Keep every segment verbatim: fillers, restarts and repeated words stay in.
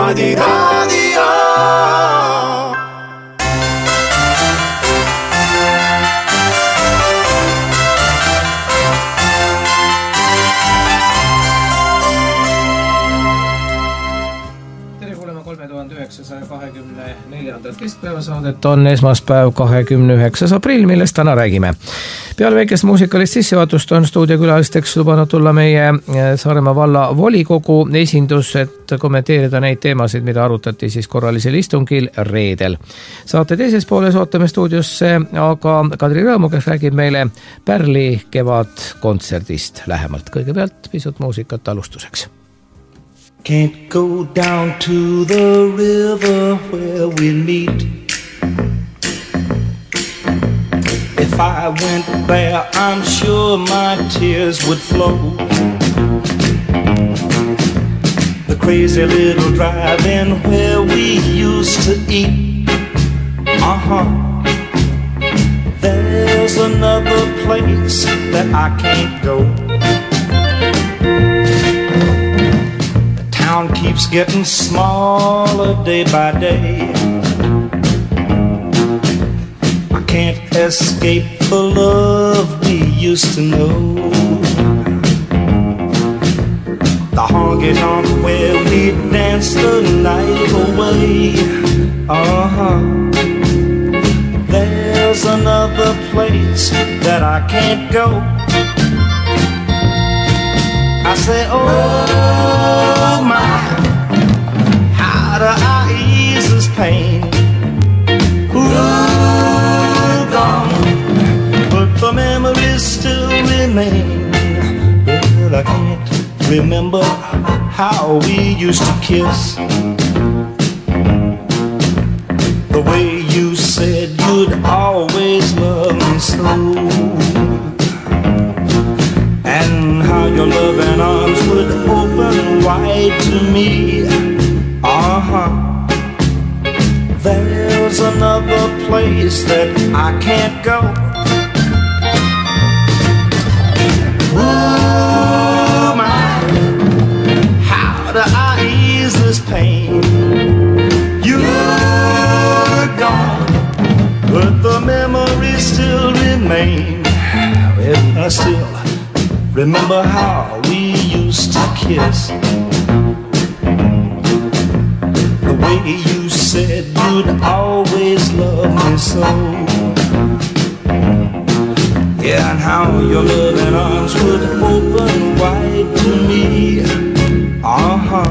Niimoodi raadio. üheksasaja kahekümne neljandat keskpäevasaadet on esmaspäev kahekümne üheksas aprill, millest täna räägime. Peale väikest muusikalist sissejuhatust on stuudiokülalisteks lubanud tulla meie Saaremaa valla volikogu esindus, et kommenteerida neid teemasid, mida arutati siis korralisel istungil reedel. Saate teises pooles ootame stuudiosse aga Kadri Rõõmu, kes räägib meile Pärli kevadkontserdist lähemalt. Kõigepealt pisut muusikat alustuseks. Can't go down to the river where we meet. If I went there, I'm sure my tears would flow. The crazy little drive-in where we used to eat. Uh-huh. There's another place that I can't go. Town keeps getting smaller day by day. I can't escape the love we used to know. The honky-tonk where we danced the night away. Uh-huh. There's another place that I can't go. I say, oh my, how do I ease this pain? Ooh, gone, but the memories still remain. Well, I can't remember how we used to kiss. The way you said you'd always love me so. And how your loving arms would open wide to me. Uh-huh. There's another place that I can't go. Ooh, my, how do I ease this pain? You're gone, but the memories still remain. Well, I still remember how we used to kiss. The way you said you'd always love me so. Yeah, and how your loving arms would open wide to me. Uh-huh.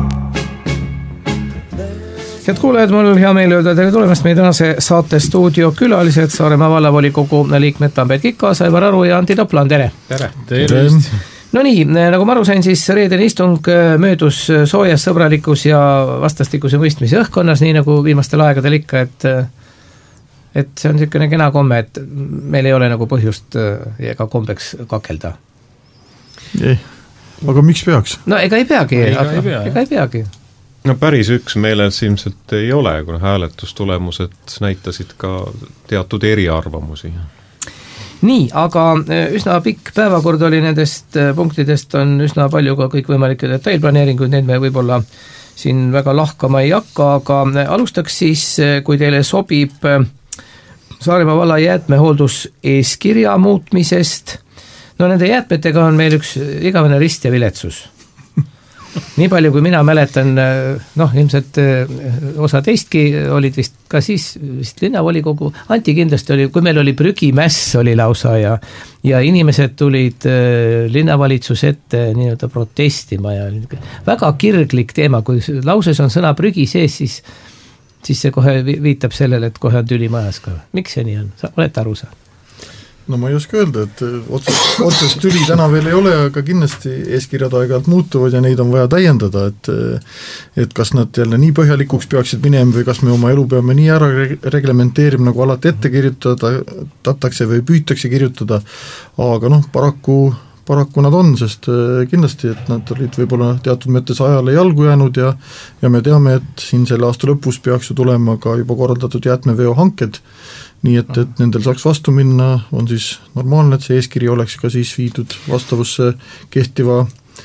Head kuulajad, mul on hea meel öelda tere tulemast meie tänase saate stuudio külalised, Saaremaa vallavolikogu liikmed Tambet Kikkas, Aivar Aru ja Antti Toplan, tere! Tere! Tervist! No nii, nagu ma aru sain, siis reedene istung möödus soojas, sõbralikus ja vastastikuse mõistmise õhkkonnas, nii nagu viimastel aegadel ikka, et et see on niisugune kena komme, et meil ei ole nagu põhjust ega kombeks kakelda. Ei, aga miks peaks? No ega ei peagi, ega, aga, ei, pea, ega ei peagi. No päris üksmeeles ilmselt ei ole, kuna hääletustulemused näitasid ka teatud eriarvamusi. Nii, aga üsna pikk päevakord oli nendest punktidest, on üsna palju ka kõikvõimalikke detailplaneeringuid, need me võib-olla siin väga lahkama ei hakka, aga alustaks siis, kui teile sobib Saaremaa valla jäätmehooldus eeskirja muutmisest. No nende jäätmetega on meil üks igavene rist ja viletsus. Nii palju, kui mina mäletan, noh, ilmselt osa teistki olid vist ka siis vist linnavolikogu, Anti kindlasti oli, kui meil oli prügimäss oli lausa ja, ja inimesed tulid linnavalitsus ette nii-öelda protestima ja väga kirglik teema, kui lauses on sõna prügi sees, siis, siis see kohe viitab sellele, et kohe on tüli majas ka. Miks see nii on? Sa olete aru saa? No ma ei oska öelda, et otsest, otsest tüli täna veel ei ole, aga kindlasti eeskirjad aeg-ajalt muutuvad ja neid on vaja täiendada, et, et kas nad jälle nii põhjalikuks peaksid minema või kas me oma elu peame nii ära reglementeerima, nagu alati ette kirjutada, tatakse või püütakse kirjutada, aga noh, paraku, paraku nad on, sest kindlasti, et nad olid võib-olla teatud mõttes ajale jalgu jäänud ja, ja me teame, et siin selle aasta lõpus peaks ju tulema ka juba korraldatud jäätmeveo hanked, nii et, et nendel saaks vastu minna, on siis normaalne, et see eeskiri oleks ka siis viidud vastavusse kehtiva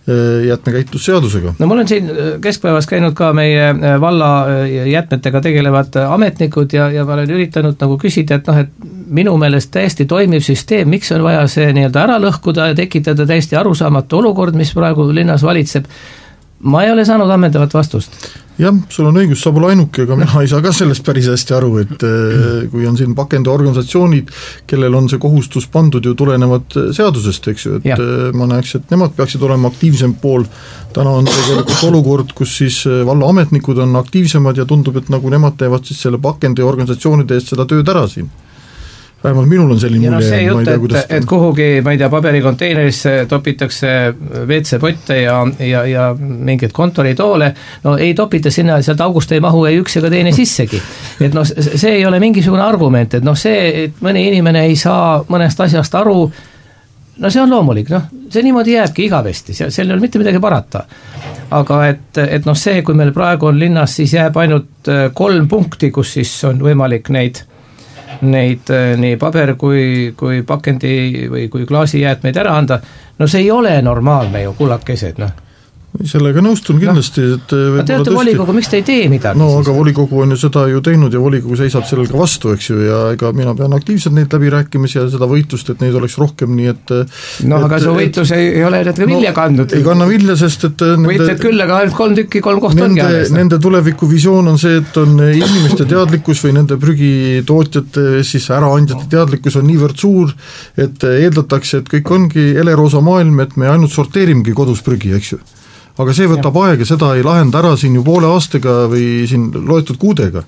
jäätmekäitlusseadusega. no mul on siin keskpäevas käinud ka meie valla jäätmetega tegelevad ametnikud ja, ja ma olen üritanud nagu küsida, et noh, et minu meelest täiesti toimiv süsteem, miks on vaja see nii-öelda ära lõhkuda ja tekitada täiesti arusaamatu olukord, mis praegu linnas valitseb, ma ei ole saanud ammendavat vastust. Jah, sul on õigus, sa pole ainuke, aga mina ei saa ka sellest päris hästi aru, et kui on siin pakendiorganisatsioonid, kellel on see kohustus pandud ju tulenevad seadusest, eks ju, et ja. ma näeks, et nemad peaksid olema aktiivsem pool, täna on tegelikult olukord, kus siis valla ametnikud on aktiivsemad ja tundub, et nagu nemad teevad siis selle pakendiorganisatsioonide eest seda tööd ära siin. Vähemalt minul on selline ja no mulje. see jutt, et, et kuhugi, ma ei tea, paberikonteinerisse topitakse V C-potte ja, ja, ja mingeid kontoritoole, no ei topita sinna, sealt august ei mahu ei üks ega teine sissegi. Et no see ei ole mingisugune argument, et noh see, et mõni inimene ei saa mõnest asjast aru, no see on loomulik, noh, see niimoodi jääbki igavesti, seal ei ole mitte midagi parata. Aga et, et noh see, kui meil praegu on linnas, siis jääb ainult kolm punkti, kus siis on võimalik neid neid nii paber kui, kui pakendi või kui klaasijäätmeid ära anda, no see ei ole normaalne ju kullakesed, noh. Sellega nõustun kindlasti, et no, te olete volikogu, miks te ei tee midagi? No siis? Aga volikogu on ju seda ju teinud ja volikogu seisab sellel ka vastu, eks ju, ja ega mina pean aktiivselt neid läbirääkimisi ja seda võitlust, et neid oleks rohkem, nii et no et, aga su võitlus et, ei ole need ka vilja no, kandnud. Ei kanna vilja, sest et võitled küll, aga ainult kolm tükki, kolm kohta ongi alles. Nende tulevikuvisioon on see, et on inimeste teadlikkus või nende prügitootjate, siis äraandjate teadlikkus on niivõrd suur, et eeldatakse, et kõik ongi eleroosa maailm, et me ainult sorteerimegi kodus prügi, eks ju. Aga see võtab ja. aega, seda ei lahenda ära siin ju poole aastaga või siin loetud kuudega.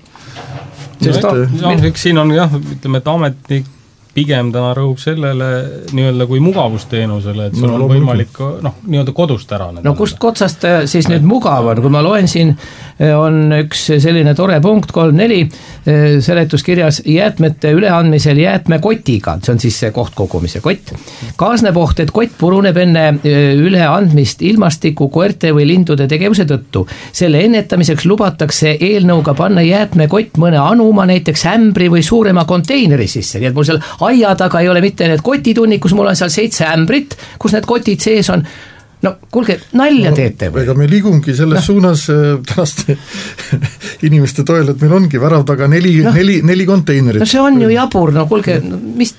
Sest no, no, eks siin on jah, ütleme, et ametnik pigem täna rõhub sellele nii-öelda kui mugavusteenusele, et sul no, on võimalik noh, nii-öelda kodust ära. No kust kotsast siis nüüd mugav on, kui ma loen siin, on üks selline tore punkt kolm neli seletuskirjas jäätmete üleandmisel jäätmekotiga, see on siis see koht kogumise kott, kaasneb oht, et kott puruneb enne üleandmist ilmastiku, koerte või lindude tegevuse tõttu. Selle ennetamiseks lubatakse eelnõuga panna jäätmekott mõne anuma, näiteks ämbri või suurema konteineri sisse, nii et mul seal aia taga ei ole mitte need kotitunnid, kus mul on seal seitse ämbrit, kus need kotid sees on. No kuulge, nalja no, teete või? Ega me liigumgi selles no. suunas tänaste inimeste toel, et meil ongi värav taga neli, no. neli, neli konteinerit. No see on ju jabur, no kuulge, mis...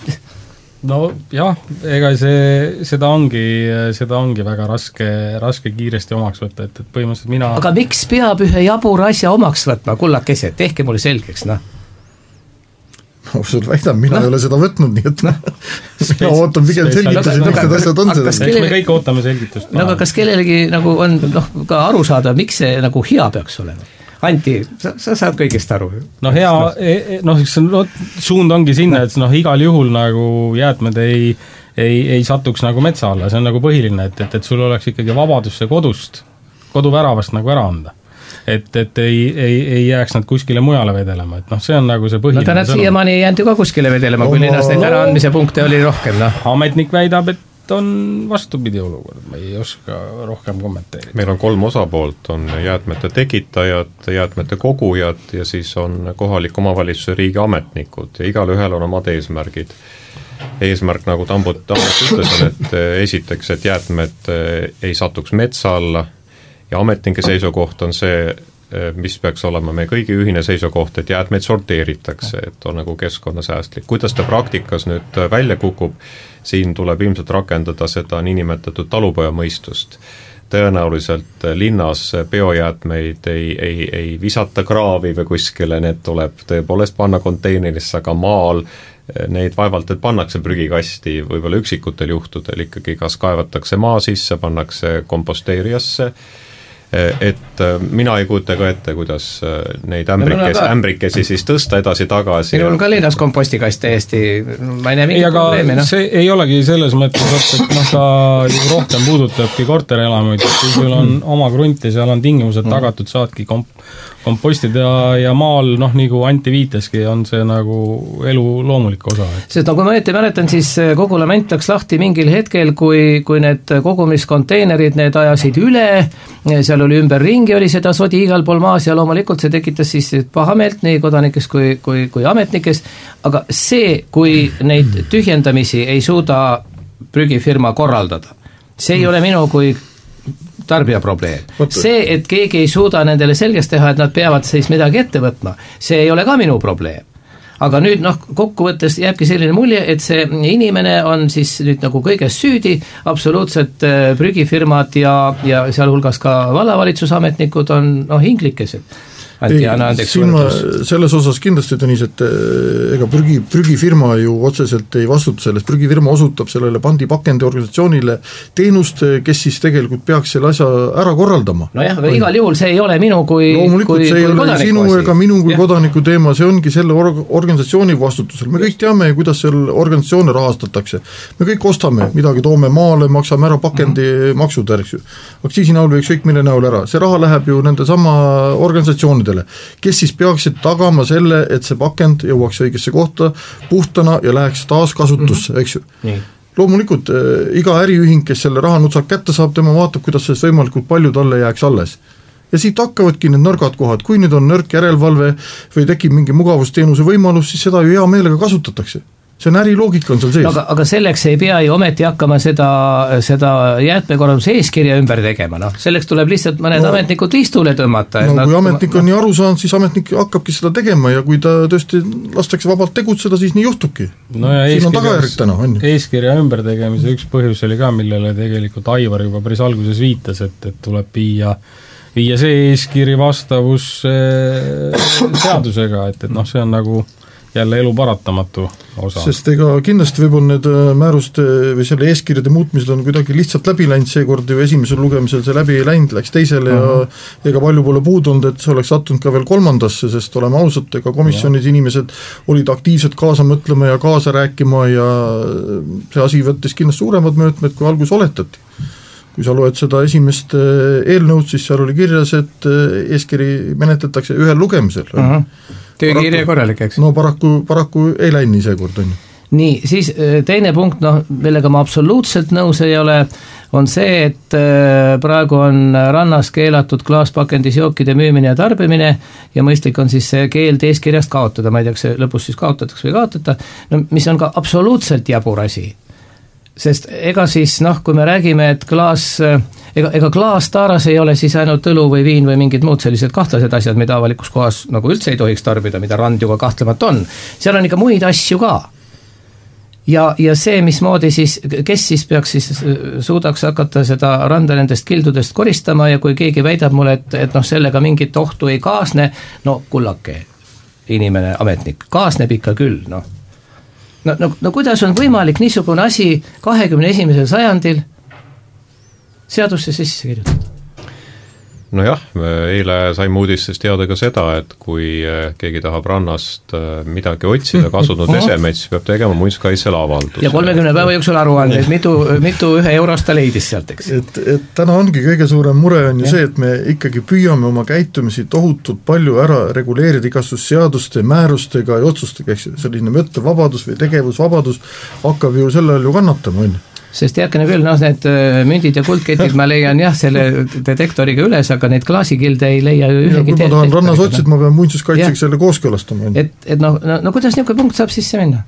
No jah, ega see, seda ongi, seda ongi väga raske, raske kiiresti omaks võtta, et, et põhimõtteliselt mina... Aga miks peab ühe jabur asja omaks võtma, kullakesed, tehke mulle selgeks, noh. Ma sul väidan, mina no. ei ole seda võtnud, nii et no. mina ootan pigem selgitusi, miks need asjad on seda. Eks me kõik ootame selgitust. No aga kas kellelegi nagu on noh, ka aru saada, miks see nagu hea peaks olema? Anti, sa, sa saad kõigest aru. No hea, noh, no, suund ongi sinna, et noh, igal juhul nagu jäätmed ei, ei, ei satuks nagu metsa alla, see on nagu põhiline, et, et, et sul oleks ikkagi vabadus see kodust, koduväravast nagu ära anda. Et, et ei, ei, ei jääks nad kuskile mujale vedelema, et noh, see on nagu see põhiline. No ta nad siiamaani ei jäänud ju ka kuskile vedelema, kui linnas neid äraandmise punkte oli rohkem, noh. Ametnik väidab, et on vastupidi olukord, ma ei oska rohkem kommenteerida. Meil on kolm osapoolt, on jäätmete tekitajad, jäätmete kogujad ja siis on kohalik omavalitsuse riigi ametnikud ja igal ühel on omad eesmärgid. Eesmärk, nagu Tambut Tambut ütles, on, et esiteks, et jäätmed ei satuks metsa alla ja ametnike seisukoht on see, mis peaks olema meie kõigi ühine seisukoht, et jäätmeid sorteeritakse, et on nagu keskkonnasäästlik. Kuidas ta praktikas nüüd välja kukub, siin tuleb ilmselt rakendada seda niinimetatud talupojamõistust. Tõenäoliselt linnas biojäätmeid ei, ei, ei visata kraavi või kuskile, need tuleb tõepoolest panna konteinerisse, aga maal neid vaevalt, et pannakse prügikasti, võib-olla üksikutel juhtudel ikkagi kas kaevatakse maa sisse, pannakse komposteerijasse, et mina ei kujuta ka ette, kuidas neid ämbrikesi, no, ämbrikesi siis tõsta edasi-tagasi. Minul on ka linnas kompostikast täiesti, ma ei näe mingit probleemi. No. See ei olegi selles mõttes, et noh, ta ju rohkem puudutabki korterelamuid, kui sul on oma grunt ja seal on tingimused tagatud, saadki komp kompostid ja, ja maal, noh, nagu Anti viiteski, on see nagu elu loomulik osa. Sest no kui ma ette mäletan, siis kogu lament läks lahti mingil hetkel, kui, kui need kogumiskonteinerid, need ajasid üle, seal oli ümber ringi, oli seda sodi igal pool maas ja loomulikult see tekitas siis pahameelt nii kodanikes kui, kui, kui ametnikes, aga see, kui neid tühjendamisi ei suuda prügifirma korraldada, see ei ole minu kui tarbija probleem. See, et keegi ei suuda nendele selgeks teha, et nad peavad siis midagi ette võtma, see ei ole ka minu probleem. Aga nüüd noh, kokkuvõttes jääbki selline mulje, et see inimene on siis nüüd nagu kõiges süüdi, absoluutselt prügifirmad ja, ja sealhulgas ka vallavalitsusametnikud on noh, hinglikesed. Ei, siin ma selles osas kindlasti Tõnis, et ega prügi, prügifirma ju otseselt ei vastuta sellest, prügifirma osutab sellele pandipakendi organisatsioonile teenust, kes siis tegelikult peaks selle asja ära korraldama. No jah, aga igal juhul see ei ole minu kui loomulikult kui, see ei kui ole sinu asi. Ega minu kui ja. Kodaniku teema, see ongi selle org- organisatsiooni vastutusel. Me kõik teame, kuidas seal organisatsioone rahastatakse. Me kõik ostame, midagi toome maale, maksame ära pakendi mm-hmm. maksud, eks ju. Aktsiisi näol või ükskõik mille näol ära. See raha läheb ju nende sama organisatsioonide kes siis peaksid tagama selle, et see pakend jõuaks õigesse kohta puhtana ja läheks taas kasutusse, eks ju. Nii. Loomulikult äh, iga äriühing, kes selle raha nutsak kätte saab, tema vaatab, kuidas sellest võimalikult palju talle jääks alles. Ja siit hakkavadki need nõrgad kohad, kui nüüd on nõrk järelevalve või tekib mingi mugavusteenuse võimalus, siis seda ju hea meelega kasutatakse. See on äriloogika on seal sees. Aga, aga selleks ei pea ju ometi hakkama seda, seda jäätmekorralduse eeskirja ümber tegema, noh, selleks tuleb lihtsalt mõned no, ametnikud liistule tõmmata. No kui ametnik on nii aru saanud, siis ametnik hakkabki seda tegema ja kui ta tõesti lastakse vabalt tegutseda, siis nii juhtubki. No ja siin on tagajärg täna. On. Eeskirja ümber tegemise üks põhjus oli ka, millele tegelikult Aivar juba päris alguses viitas, et, et tuleb viia viia see eeskiri vastavus seadusega, et, et noh, see on nagu jälle elu paratamatu osa. Sest ega kindlasti võib-olla need määruste või selle eeskirjade muutmised on kuidagi lihtsalt läbi läinud, seekord ju esimesel lugemisel see läbi ei läinud, läks teisele uh-huh. ja ega palju pole puudunud, et see oleks sattunud ka veel kolmandasse, sest oleme ausad, ega komisjonis ja. Inimesed olid aktiivselt kaasa mõtlema ja kaasa rääkima ja see asi võttis kindlasti suuremad möötmed, kui algus oletati. Kui sa loed seda esimest eelnõud, siis seal oli kirjas, et eeskiri menetletakse ühel lugemisel. Uh-huh. Töökirja korralik, eks? No paraku, paraku ei läinud nii seekord, on ju. Nii, siis teine punkt, noh, millega ma absoluutselt nõus ei ole, on see, et praegu on rannas keelatud klaaspakendis jookide müümine ja tarbimine ja mõistlik on siis see keeld eeskirjast kaotada, ma ei tea, kas see lõpus siis kaotatakse või kaotata, no mis on ka absoluutselt jabur asi. Sest ega siis, noh, kui me räägime, et klaas, ega, ega klaastaaras ei ole siis ainult õlu või viin või mingid muud sellised kahtlased asjad, mida avalikus kohas nagu üldse ei tohiks tarbida, mida rand ju ka kahtlemat on. Seal on ikka muid asju ka. Ja, ja see, mismoodi siis, kes siis peaks siis suudaks hakata seda randa nendest kildudest koristama ja kui keegi väidab mulle, et, et noh, sellega mingit ohtu ei kaasne, no kullake, inimene, ametnik, kaasneb ikka küll, noh. No, no, no kuidas on võimalik niisugune asi kahekümne esimesel sajandil seadusse sisse kirjutada? No jah, eile saime uudistest teada ka seda, et kui keegi tahab rannast midagi otsida, kasunud esemeid, siis peab tegema muinsuskaitsele avalduse. Ja kolmekümne päeva jooksul aruande, et mitu, mitu ühe eurost ta leidis sealt, eks? Et, et täna ongi kõige suurem mure on ju ja. See, et me ikkagi püüame oma käitumisi tohutult palju ära reguleerida igastusseaduste, määrustega ja otsustega, eks selline mõttevabadus või tegevusvabadus hakkab ju sellel ju kannatama, on ju. Sest heakene küll, noh, need mündid ja kuldketid ma leian jah, selle detektoriga üles, aga neid klaasikilde ei leia ühegi kui ma tahan rannas otsid, ma pean muinsuskaitseks selle kooskõlastama. Et, et noh, no, no kuidas niisugune punkt saab sisse minna?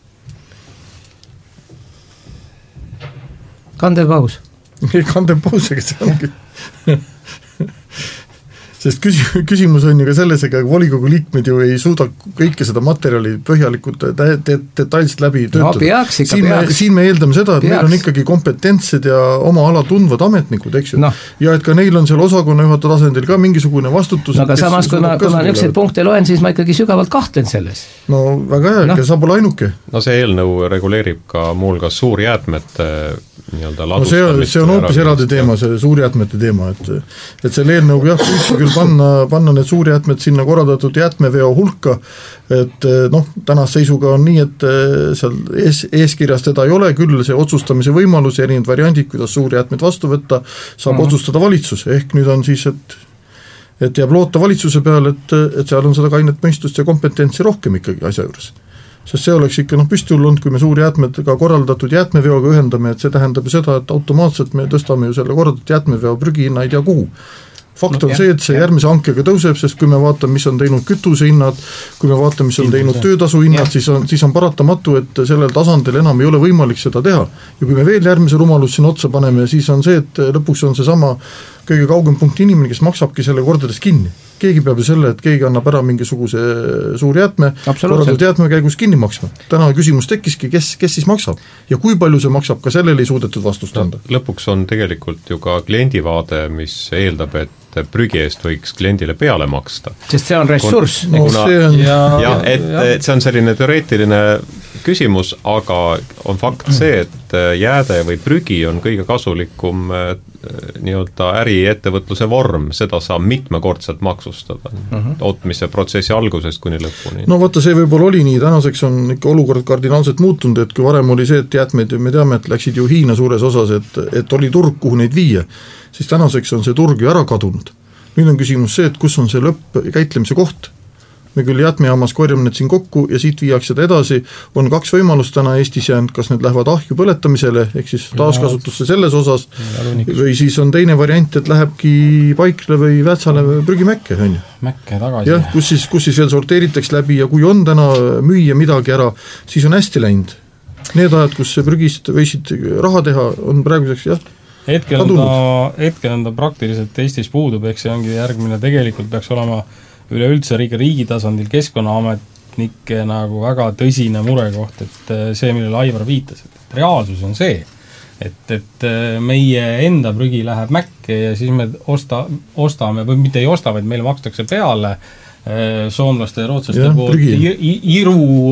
Kandev paus. Kandev paus, ega see ongi. Sest küsi- küsimus on ju ka selles, ega volikogu liikmed ju ei suuda kõike seda materjali põhjalikult de- de- detailselt läbi töötada. No, peaks, ikka siin, peaks. Me, siin me eeldame seda, et peaks. Meil on ikkagi kompetentsed ja oma ala tundvad ametnikud, eks ju. No. Ja et ka neil on seal osakonna juhata tasandil ka mingisugune vastutus. No aga samas, kui ma, kui ma niisuguseid punkte loen, siis ma ikkagi sügavalt kahtlen selles. No väga hea, no. Sa pole ainuke. No see eelnõu reguleerib ka muulgas suurjäätmete nii-öelda ladustamist. No see, see on hoopis eraldi teema, see suurjäätmete teema, et, et selle eelnõuga jah, püüti küll panna, panna need suurjäätmed sinna korraldatud jäätmeveo hulka, et noh, tänast seisuga on nii, et seal ees, eeskirjas teda ei ole, küll see otsustamise võimalus ja erinevad variandid, kuidas suurjäätmed vastu võtta, saab mm-hmm. otsustada valitsus, ehk nüüd on siis, et et jääb loota valitsuse peale, et, et seal on seda kainet mõistust ja kompetentsi rohkem ikkagi asja juures. Sest see oleks ikka noh, püsti olnud, kui me suur jäätmedega korraldatud jäätmeveoga ühendame, et see tähendab ju seda, et automaatselt me tõstame ju selle korraldatud jäätmeveo prügihinna ei tea kuhu. Fakt No, on jah, see, et see jah. järgmise hankega tõuseb, sest kui me vaatame, mis on teinud kütusehinnad, kui me vaatame, mis on teinud töötasuhinnad, siis on, siis on paratamatu, et sellel tasandil enam ei ole võimalik seda teha. Ja kui me veel järgmise rumalus siin otsa paneme, siis on see, et lõpuks on see sama kõige kaugem punkt inimene, kes maksabki selle kordades kinni. Keegi peab ju selle, et keegi annab ära mingisuguse suur jäätme, korraldatud jäätme käigus kinni maksma. Täna küsimus tekkiski, kes, kes siis maksab ja kui palju see maksab, ka sellele ei suudetud vastust anda. Lõpuks on tegelikult ju ka kliendivaade, mis eeldab, et prügi eest võiks kliendile peale maksta. Sest see on ressurss. No, kuna, see on, ja, ja, et, et see on selline teoreetiline küsimus, aga on fakt see, et jääde või prügi on kõige kasulikum nii-öelda äriettevõtluse vorm, seda saab mitmekordselt maksustada uh-huh. tootmise protsessi algusest kuni lõpuni. No vaata, see võib-olla oli nii, tänaseks on ikka olukord kardinaalselt muutunud, et kui varem oli see, et jäätmeid, me teame, et läksid ju Hiina suures osas, et, et oli turg, kuhu neid viia, siis tänaseks on see turg ju ära kadunud. Nüüd on küsimus see, et kus on see lõpp käitlemise koht. Me küll jäätmejaamas korjame need siin kokku ja siit viiakse seda edasi, on kaks võimalust täna Eestis jäänud, kas need lähevad ahju põletamisele, ehk siis taaskasutusse selles osas, või siis on teine variant, et lähebki Paikle või Väätsale või prügimäkke, on ju. Mäkke tagasi. Jah, kus siis, kus siis veel sorteeritakse läbi ja kui on täna müüa midagi ära, siis on hästi läinud. Need ajad, kus see prügist võisid raha teha, on praeguseks jah, hetkel on ta, hetkel on ta praktiliselt Eestis puudub, eks see ongi järgmine, tegelikult peaks olema üleüldse riigi, riigi tasandil keskkonnaametnike nagu väga tõsine murekoht, et see, millele Aivar viitas, et reaalsus on see, et, et meie enda prügi läheb mäkke ja siis me osta, ostame, või mitte ei osta, vaid meile makstakse peale soomlaste ja rootslaste ja, poolt Iru,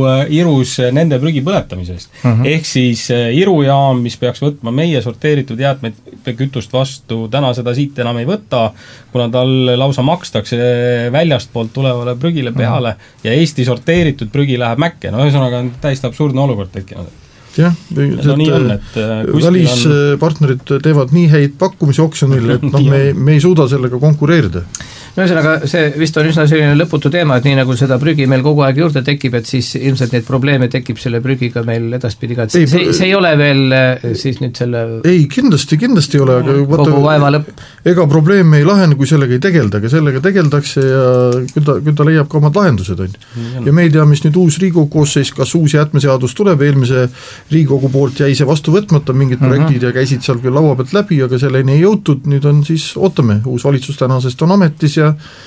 Irus nende prügi põletamisest. Uh-huh. Ehk siis Irujaam, mis peaks võtma meie sorteeritud jäätmeid kütust vastu, täna seda siit enam ei võta, kuna tal lausa makstakse väljast poolt tulevale prügile peale uh-huh. ja Eesti sorteeritud prügi läheb mäkke. No ühesõnaga on täiesti absurdne olukord tekkinud. jah, no nii on, et välispartnerid on... teevad nii häid pakkumisi oksjonil, et noh, me, me ei suuda sellega konkureerida. No ühesõnaga, see vist on üsna selline lõputu teema, et nii nagu seda prügi meil kogu aeg juurde tekib, et siis ilmselt neid probleeme tekib selle prügiga meil edaspidi ka, et see, see, see ei ole veel siis nüüd selle ei, kindlasti, kindlasti ei ole, aga kogu vaeva lõpp. Ega probleem ei lahene, kui sellega ei tegelda, aga sellega tegeldakse ja küll ta, küll ta leiab ka omad lahendused, on. Ja me ei tea, mis nüüd uus Riigikogu koosseis, kas uus jäätmeseadus tuleb, eelmise Riigikogu poolt jäi see vastu võtmata, mingid uh-huh. projektid ja käisid seal küll laua pealt läbi, aga selleni ei jõutud, nüüd on siis, ootame, uus valitsus tänasest on ametis ja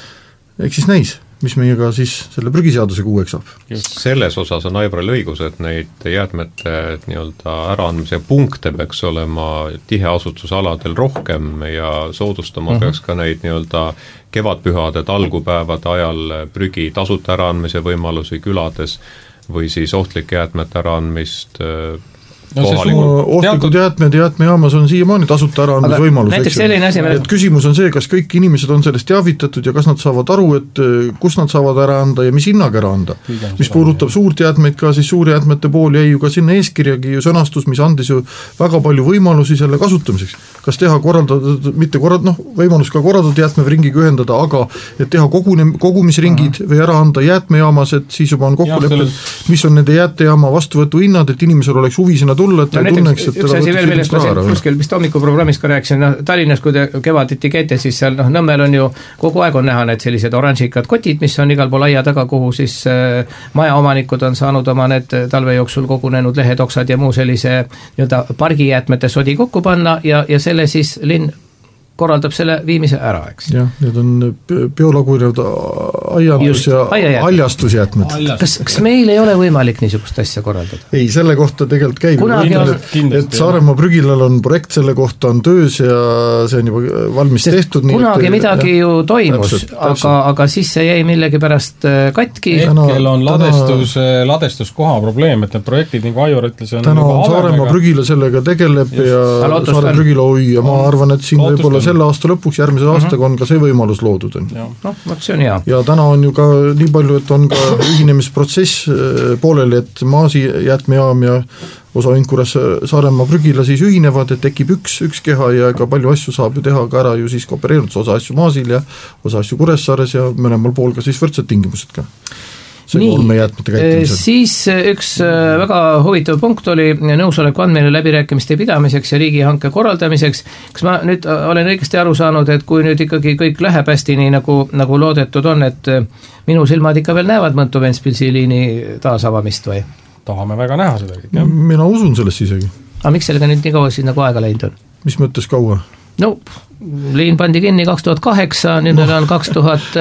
eks siis näis, mis meiega siis selle prügiseadusega uueks saab. Just selles osas on Aivaril õigus, et neid jäätmete nii-öelda äraandmise punkte peaks olema tiheasutusaladel rohkem ja soodustama uh-huh. peaks ka neid nii-öelda kevadpühade talgupäevade ajal prügi tasuta äraandmise võimalusi külades või siis ohtlike jäätmete äraandmist no ohtlikud jäätmed jäätmejaamas on siiamaani tasuta ära andmise võimalus, et küsimus on see, kas kõik inimesed on sellest teavitatud ja kas nad saavad aru, et kus nad saavad ära anda ja mis hinnaga ära anda. Mis puudutab suurt jäätmeid ka, siis suurjäätmete pool jäi ju ka sinna eeskirjagi ju sõnastus, mis andis ju väga palju võimalusi selle kasutamiseks. Kas teha korraldatud, mitte korrald, noh, võimalus ka korraldatud jäätmevringiga ühendada, aga et teha kogune, kogumisringid või ära anda jäätmejaamas, et siis juba on kokkulepped, mis on nende jäätejaama vastuvõtu hinnad, et inimesel oleks huvi sinna tulla, et no, ta tunneks, et üks asi veel, millest ma siin kuskil vist hommikuprogrammis ka rääkisin, no, Tallinnas, kui te kevaditi käite, siis seal noh, Nõmmel on ju kogu aeg on näha need sellised oranžikad kotid, mis on igal pool aia taga, kuhu siis äh, majaomanikud on saanud oma need talve jooksul kogunenud lehetoksad ja muu sellise nii-öelda pargijäätmete sodi kokku panna ja, ja selle siis linn korraldab selle viimise ära, eks. jah, need on biolagunevad aiandus ja haljastusjäätmed. Kas, kas meil ei ole võimalik niisugust asja korraldada? Ei, selle kohta tegelikult käib. Et, et Saaremaa prügilal on projekt selle kohta on töös ja see on juba valmis Sest tehtud. Kunagi nii, et, midagi ju toimus, täpselt, täpselt. Aga, aga siis see jäi millegi pärast katki. Hetkel on ladestus, ladestuskoha probleem, et need projektid, nagu Aivar ütles, on täna on Saaremaa prügila sellega tegeleb just. Ja Saare prügila oi ja ma arvan, et siin võib-olla selle aasta lõpuks, järgmise aastaga uh-huh. on ka see võimalus loodud. No, see on hea. Ja täna on ju ka nii palju, et on ka ühinemisprotsess pooleli, et Maasi jäätmejaam ja osa Inkuras Saaremaa prügila siis ühinevad, et tekib üks, üks keha ja ka palju asju saab ju teha ka ära ju siis koopereeritud, osa asju Maasil ja osa asju Kuressaares ja mõlemal pool ka siis võrdsed tingimused ka. see olmejäätmete käitumisel. Siis üks väga huvitav punkt oli nõusoleku andmine läbirääkimiste pidamiseks ja riigihanke korraldamiseks. Kas ma nüüd olen õigesti aru saanud, et kui nüüd ikkagi kõik läheb hästi nii nagu, nagu loodetud on, et minu silmad ikka veel näevad Mõntu-Ventspilsi liini taasavamist või? Tahame väga näha seda kõik, jah? Mina usun sellest isegi. Aga miks sellega nüüd nii kaua siis nagu aega läinud on? Mis mõttes kaua? No, liin pandi kinni kaks tuhat kaheksa, nüüd no. on kaks tuhat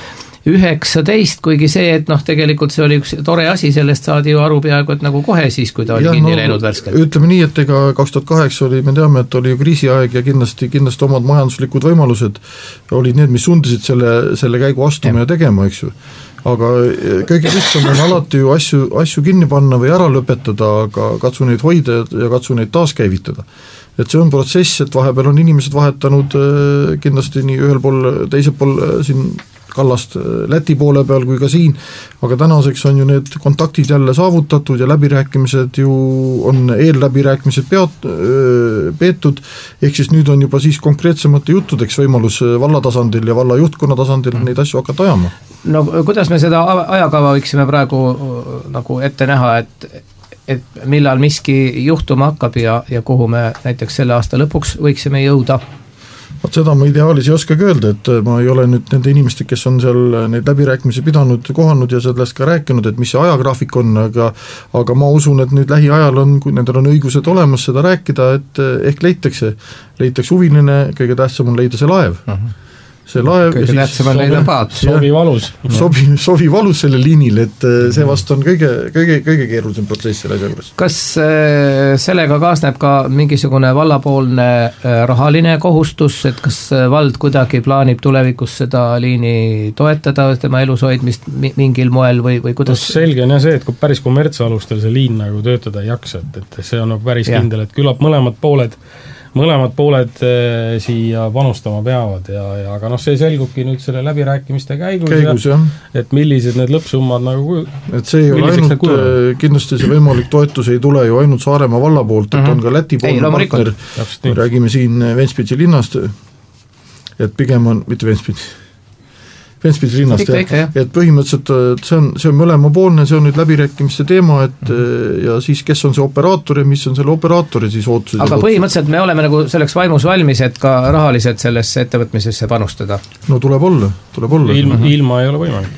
üheksateist, kuigi see, et noh, tegelikult see oli üks tore asi, sellest saadi ju aru peaaegu, et nagu kohe siis, kui ta oli ja, kinni no, läinud värskelt. Ütleme nii, et ega kaks tuhat kaheksa oli, me teame, et oli ju kriisiaeg ja kindlasti, kindlasti omad majanduslikud võimalused olid need, mis sundisid selle, selle käigu astuma ja, ja tegema, eks ju. Aga kõige lihtsam on alati ju asju, asju kinni panna või ära lõpetada, aga katsu neid hoida ja katsu neid taaskäivitada. Et see on protsess, et vahepeal on inimesed vahetanud kindlasti nii ühel pool, teisel pool siin kallast Läti poole peal kui ka siin, aga tänaseks on ju need kontaktid jälle saavutatud ja läbirääkimised ju on eelläbirääkimised peat, peetud, ehk siis nüüd on juba siis konkreetsemate juttudeks võimalus valla tasandil ja valla juhtkonna tasandil neid asju hakata ajama. No kuidas me seda ajakava võiksime praegu nagu ette näha, et et millal miski juhtuma hakkab ja, ja kuhu me näiteks selle aasta lõpuks võiksime jõuda? Vaat seda ma ideaalis ei oskagi öelda, et ma ei ole nüüd nende inimeste, kes on seal neid läbirääkimisi pidanud, kohanud ja sellest ka rääkinud, et mis see ajagraafik on, aga aga ma usun, et nüüd lähiajal on, kui nendel on õigused olemas seda rääkida, et ehk leitakse, leitakse huviline, kõige tähtsam on leida see laev. Uh-huh. See laev kõige tähtsam on leida paat. Sobi valus. Sobi, sobi valus selle liinil, et see vast on kõige, kõige, kõige keerulisem protsess selle asja juures. Kas sellega kaasneb ka mingisugune vallapoolne rahaline kohustus, et kas vald kuidagi plaanib tulevikus seda liini toetada, tema elus hoidmist mingil moel või, või kuidas? No, selge on jah see, et kui päris kommertsalustel see liin nagu töötada ei jaksa, et, et see on päris ja. kindel, et küllap mõlemad pooled mõlemad pooled e, siia panustama peavad ja, ja aga noh, see selgubki nüüd selle läbirääkimiste käigus, käigus ja, et millised need lõppsummad nagu et see ei ole ainult, kindlasti see võimalik toetus ei tule ju ainult Saaremaa valla poolt, et mm -hmm. on ka Läti poolne partner, räägime siin Ventspilsi linnast, et pigem on, mitte Ventspilsi Ventspilsi linnast, ja, et põhimõtteliselt see on, see on mõlemapoolne, see on nüüd läbirääkimiste teema, et ja siis kes on see operaator ja mis on selle operaatori siis ootused. Aga põhimõtteliselt me oleme nagu selleks vaimus valmis, et ka rahaliselt sellesse ettevõtmisesse panustada? No tuleb olla, tuleb olla. Ilma, uh-huh. ilma ei ole võimalik.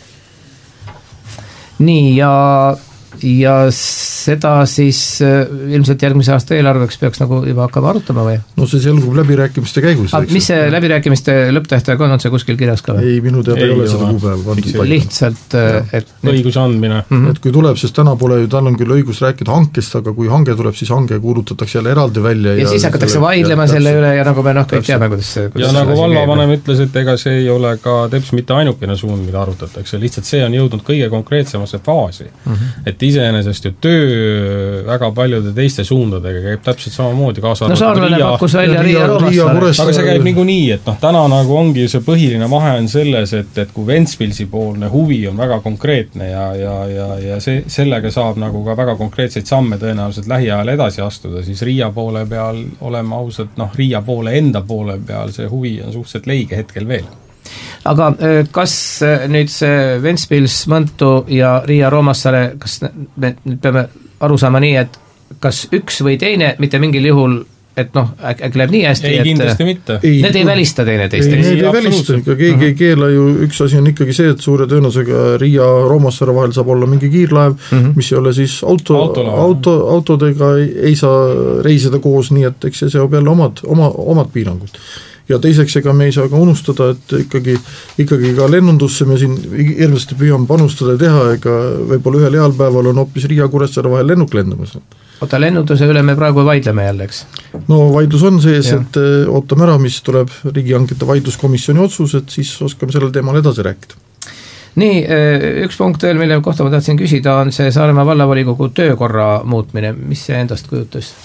Nii, ja ja seda siis ilmselt järgmise aasta eelarveks peaks nagu juba hakkama arutama või? No see selgub läbirääkimiste käigus. Aga mis see läbirääkimiste lõpptähtaeg on, on see kuskil kirjas ka või? Ei, minu teada ei ole seda kuupäeva. Lihtsalt, et õiguse andmine. Mm-hmm. Et kui tuleb, sest täna pole ju, tal on küll õigus rääkida hankest, aga kui hange tuleb, siis hange kuulutatakse jälle eraldi välja. Ja, ja siis hakatakse vaidlema ja, selle üle ja nagu me noh, kõik teame, kuidas see ja nagu vallavanem ütles, et ega see ei ole ka teps mitte ainukene suund, mida arutatakse, lihtsalt see on jõudnud kõige konkreetsemasse faasi. Mm-hmm. Et iseenesest ju töö väga paljude teiste suundadega käib täpselt samamoodi kaasa no Saarlane pakkus välja Riia Roomassaare. Aga see käib niikuinii, et noh, täna nagu ongi see põhiline vahe on selles, et, et kui Ventspilsi poolne huvi on väga konkreetne ja, ja, ja, ja see, sellega saab nagu ka väga konkreetseid samme tõenäoliselt lähiajal edasi astuda, siis Riia poole peal oleme ausad, noh, Riia poole enda poole peal see huvi on suhteliselt leige hetkel veel. Aga kas nüüd see Ventspils, Mõntu ja Riia Roomassaare, kas me nüüd peame aru saama nii, et kas üks või teine, mitte mingil juhul, et noh, äkki läheb nii hästi, ei, et kindlasti mitte. Need ei välista teine teist. Ei, need ei välista, ega keegi ei keela ju, üks asi on ikkagi see, et suure tõenäosusega Riia Roomassaare vahel saab olla mingi kiirlaev, mm -hmm. mis ei ole siis auto, auto, autodega ei, ei saa reisida koos, nii et eks see seob jälle omad, oma, omad piirangud. Ja teiseks, ega me ei saa ka unustada, et ikkagi, ikkagi ka lennundusse me siin hirmsasti püüame panustada ja teha, ega võib-olla ühel heal päeval on hoopis Riia Kuressaare vahel lennuk lendamas. Oota, lennunduse üle me praegu vaidleme jälle, eks? No vaidlus on sees, ja. et ootame ära, mis tuleb riigihangete vaidluskomisjoni otsus, et siis oskame sellel teemal edasi rääkida. Nii, üks punkt veel, mille kohta ma tahtsin küsida, on see Saaremaa vallavolikogu töökorra muutmine, mis see endast kujutas?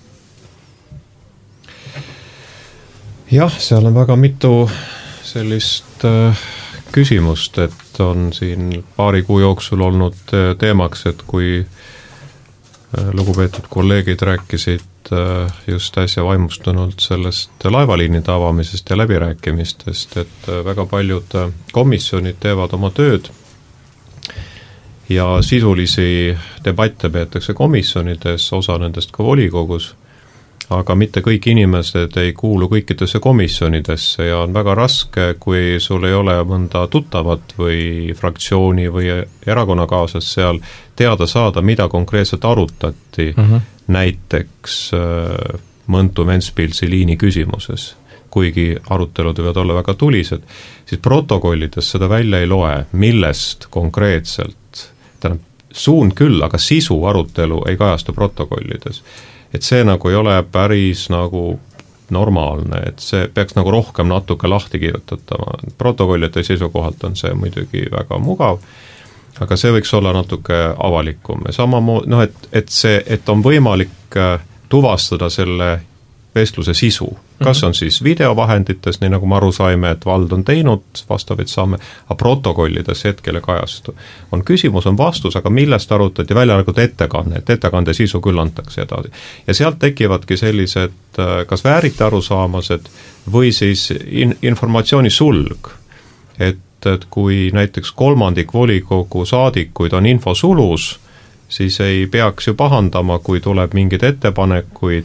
Jah, seal on väga mitu sellist äh, küsimust, et on siin paari kuu jooksul olnud äh, teemaks, et kui äh, lugupeetud kolleegid rääkisid äh, just äsja vaimustunult sellest laevaliinide avamisest ja läbirääkimistest, et äh, väga paljud äh, komisjonid teevad oma tööd ja sisulisi debatte peetakse komisjonides, osa nendest ka volikogus, aga mitte kõik inimesed ei kuulu kõikidesse komisjonidesse ja on väga raske, kui sul ei ole mõnda tuttavat või fraktsiooni või erakonnakaaslast seal, teada saada, mida konkreetselt arutati mm -hmm. näiteks Mõntu-Ventspilsi liini küsimuses. Kuigi arutelud võivad olla väga tulised, siis protokollides seda välja ei loe, millest konkreetselt, tähendab, suund küll, aga sisu arutelu ei kajastu protokollides. Et see nagu ei ole päris nagu normaalne, et see peaks nagu rohkem natuke lahti kirjutatama. Protokollide seisukohalt on see muidugi väga mugav, aga see võiks olla natuke avalikum. Ja samamoodi, noh, et, et see, et on võimalik tuvastada selle vestluse sisu. Kas on siis videovahendites, nii nagu me aru saime, et vald on teinud vastavaid samme, aga protokollides hetkele kajastu. On küsimus, on vastus, aga millest arutati välja arvatud ettekanne, et ettekande sisu küll antakse edasi. Ja sealt tekivadki sellised kas vääriti arusaamased või siis in, informatsiooni sulg, et, et kui näiteks kolmandik volikogu saadikuid on infosulus, siis ei peaks ju pahandama, kui tuleb mingeid ettepanekuid,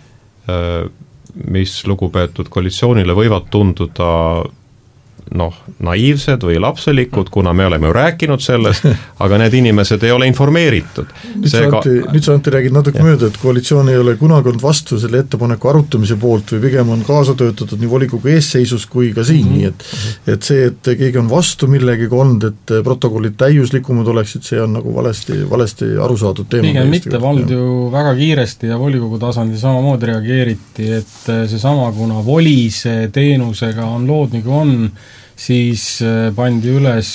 mis lugupeetud koalitsioonile võivad tunduda noh, naiivsed või lapselikud, kuna me oleme ju rääkinud sellest, aga need inimesed ei ole informeeritud. Nüüd sa Anti, ka... nüüd sa Anti räägid natuke mööda, et koalitsioon ei ole kunagi olnud vastu selle ettepaneku arutamise poolt või pigem on kaasa töötatud nii volikogu eesseisus kui ka siin, mm-hmm. nii et, et see, et keegi on vastu millegagi olnud, et protokollid täiuslikumad oleksid, see on nagu valesti, valesti aru saadud teema. Pigem mitte, vald ju väga kiiresti ja volikogu tasandil samamoodi reageeriti, et seesama, kuna volise teenusega on lood nagu on, siis pandi üles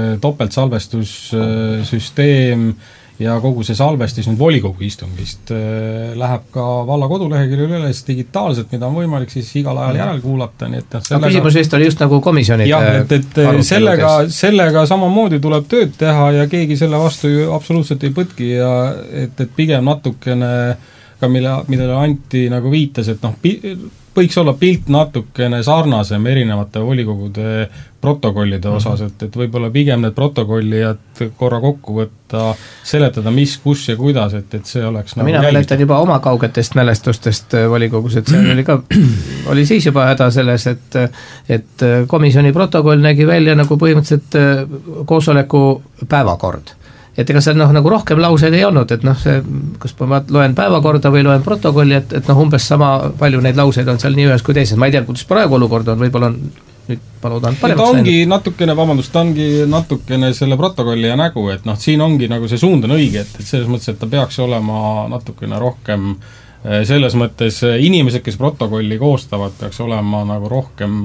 topeltsalvestussüsteem ja kogu see salvestis nüüd volikogu istungist läheb ka valla koduleheküljel üles digitaalselt, mida on võimalik siis igal ajal järel kuulata, nii et sellega... küsimus vist oli just nagu komisjonide jah, et, et sellega, sellega samamoodi tuleb tööd teha ja keegi selle vastu ju absoluutselt ei põtki ja et, et pigem natukene ka mille, millele Anti nagu viitas, et noh, võiks olla pilt natukene sarnasem erinevate volikogude protokollide osas, et, et võib-olla pigem need protokollijad korra kokku võtta, seletada mis, kus ja kuidas, et, et see oleks no nagu mina mäletan juba oma kaugetest mälestustest volikogus, et see oli ka, oli siis juba häda selles, et, et komisjoni protokoll nägi välja nagu põhimõtteliselt koosoleku päevakord. Et ega seal noh, nagu rohkem lauseid ei olnud, et noh, see, kas ma loen päevakorda või loen protokolli, et, et noh, umbes sama palju neid lauseid on seal nii ühes kui teises, ma ei tea, kuidas praegu olukord on, võib-olla on nüüd ma loodan paremaks läinud. Ta ongi natukene, vabandust, ta ongi natukene selle protokolli ja nägu, et noh, siin ongi nagu see suund on õige, et, et selles mõttes, et ta peaks olema natukene rohkem selles mõttes inimesed, kes protokolli koostavad, peaks olema nagu rohkem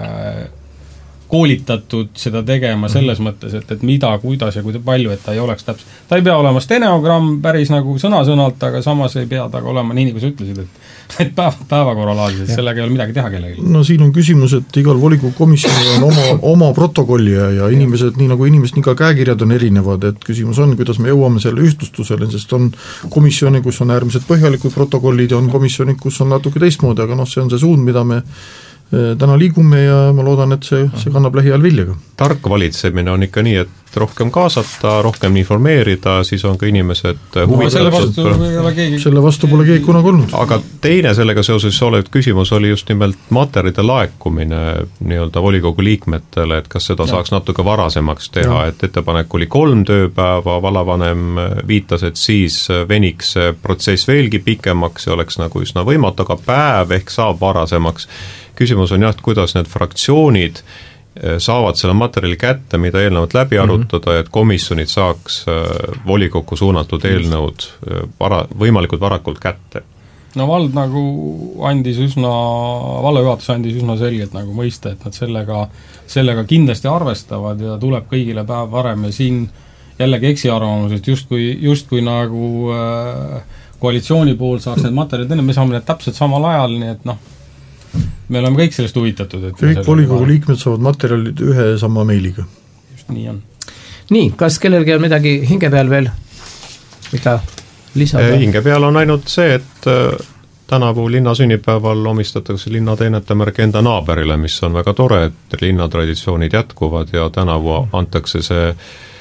koolitatud seda tegema selles mõttes, et, et mida, kuidas ja kui palju, et ta ei oleks täpselt. Ta ei pea olema stenogramm päris nagu sõna-sõnalt, aga samas ei pea ta olema nii, nagu sa ütlesid, et, et päev, päevakorralaadis, et sellega ei ole midagi teha kellelegi. No siin on küsimus, et igal volikogu komisjonil on oma, oma protokollija ja inimesed, nii nagu inimesed, nii ka käekirjad on erinevad, et küsimus on, kuidas me jõuame selle ühtlustusele, sest on komisjoni, kus on äärmiselt põhjalikud protokollid ja on komisjoni, kus on natuke teistmoodi, aga noh, see on see suund, mida me täna liigume ja ma loodan, et see, see kannab lähiajal viljaga. Tark valitsemine on ikka nii, et rohkem kaasata, rohkem informeerida, siis on ka inimesed huvitatud. Selle vastu, keegi... selle vastu pole keegi kunagi olnud. Aga teine sellega seoses olev küsimus oli just nimelt materjalide laekumine nii-öelda volikogu liikmetele, et kas seda ja. saaks natuke varasemaks teha, ja. et ettepanek oli kolm tööpäeva, vallavanem viitas, et siis veniks protsess veelgi pikemaks ja oleks nagu üsna võimatu, aga päev ehk saab varasemaks. Küsimus on jah, kuidas need fraktsioonid saavad selle materjali kätte, mida eelnevalt läbi arutada, et komisjonid saaks volikokku suunatud eelnõud vara, võimalikult varakult kätte. No vald nagu andis üsna, vallajuhatus andis üsna selgelt nagu mõista, et nad sellega, sellega kindlasti arvestavad ja tuleb kõigile päev varem ja siin jällegi eksiarvamusest justkui, justkui nagu äh, koalitsiooni pool saaks need materjalid enne, me saame need täpselt samal ajal, nii et noh, me oleme kõik sellest huvitatud. Et kõik volikogu liikmed saavad materjalid ühe sama meiliga. Just nii on. Nii, kas kellelgi on midagi hinge peal veel, mida lisada? Hinge peal on ainult see, et tänavu linna sünnipäeval omistatakse linnateenete märk enda naaberile, mis on väga tore, et linnatraditsioonid jätkuvad ja tänavu antakse see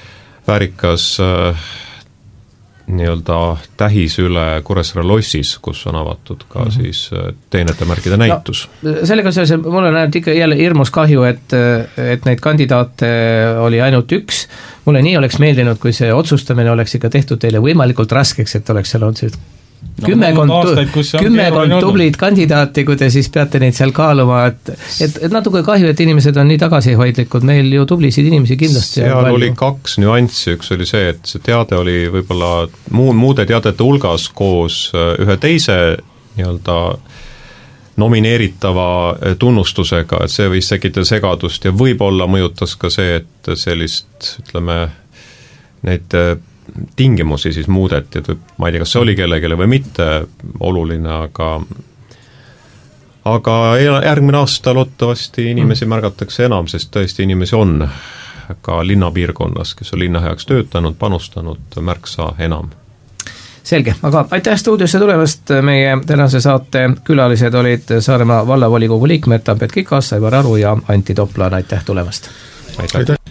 väärikas äh, nii-öelda tähis üle Kuressaare lossis, kus on avatud ka mm-hmm. siis teenetemärkide näitus. No, sellega seoses mul on ainult ikka jälle hirmus kahju, et, et neid kandidaate oli ainult üks. Mulle nii oleks meeldinud, kui see otsustamine oleks ikka tehtud teile võimalikult raskeks, et oleks seal olnud no, kümmekond, aastaid, kümmekond tublit kandidaati, kui te siis peate neid seal kaaluma, et, et, et natuke kahju, et inimesed on nii tagasihoidlikud, meil ju tublisid inimesi kindlasti seal oli kaks nüanssi, üks oli see, et see teade oli võib-olla muu, muude teadete hulgas koos ühe teise nii-öelda nomineeritava tunnustusega, et see võis tekitada segadust ja võib-olla mõjutas ka see, et sellist, ütleme, neid tingimusi siis muudeti, et või, ma ei tea, kas see oli kellegele või mitte oluline, aga aga järgmine aasta loodetavasti inimesi mm. märgatakse enam, sest tõesti inimesi on ka linnapiirkonnas, kes on linna heaks töötanud, panustanud märksa enam. Selge, aga aitäh stuudiosse tulemast, meie tänase saate külalised olid Saaremaa vallavolikogu liikmed Tambet Kikas, Aivar Aru ja Antti Toplan, aitäh tulemast! Aitäh, aitäh.!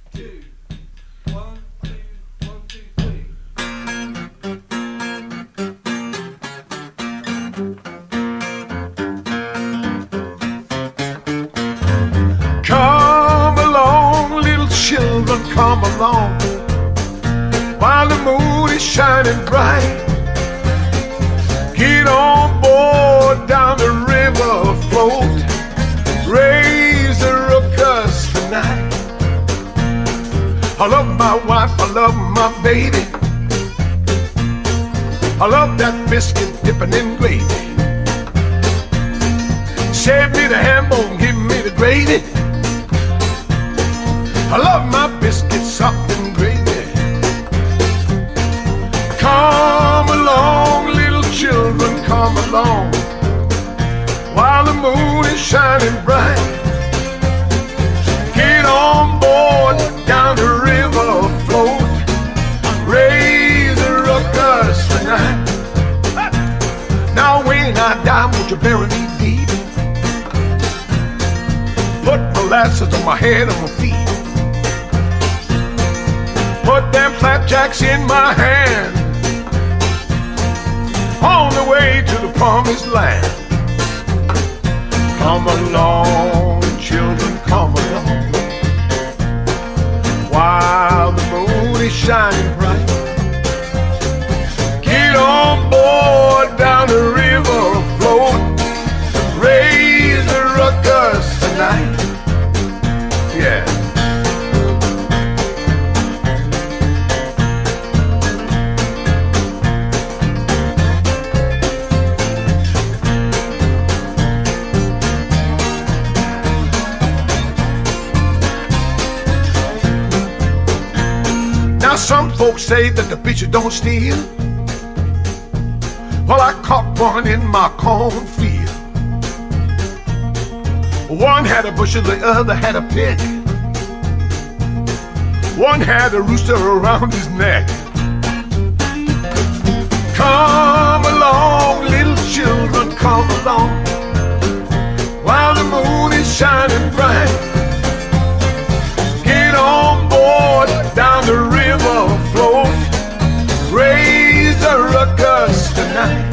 Come along while the moon is shining bright. Get on board down the river float. Raise the ruckus tonight. I love my wife, I love my baby. I love that biscuit dipping in gravy. Save me the ham bone, give me the gravy. I love my biscuits soft and gravy. Come along, little children, come along while the moon is shining bright. Get on board down the river float. Raise the ruckus tonight. Now when I die, won't you bury me deep? Put molasses on my head and my feet. Put them flapjacks in my hand. On the way to the promised land. Come along, children, come along while the moon is shining bright. Get on board down the river float. Raise the ruckus tonight. Yeah. Now some folks say that the preacher don't steal. Well, I caught one in my cornfield. One had a bushel, the other had a pick. One had a rooster around his neck. Come along, little children, come along while the moon is shining bright. Get on board down the river float. Raise a ruckus tonight.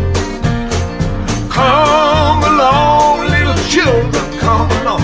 Come along, little children, come along.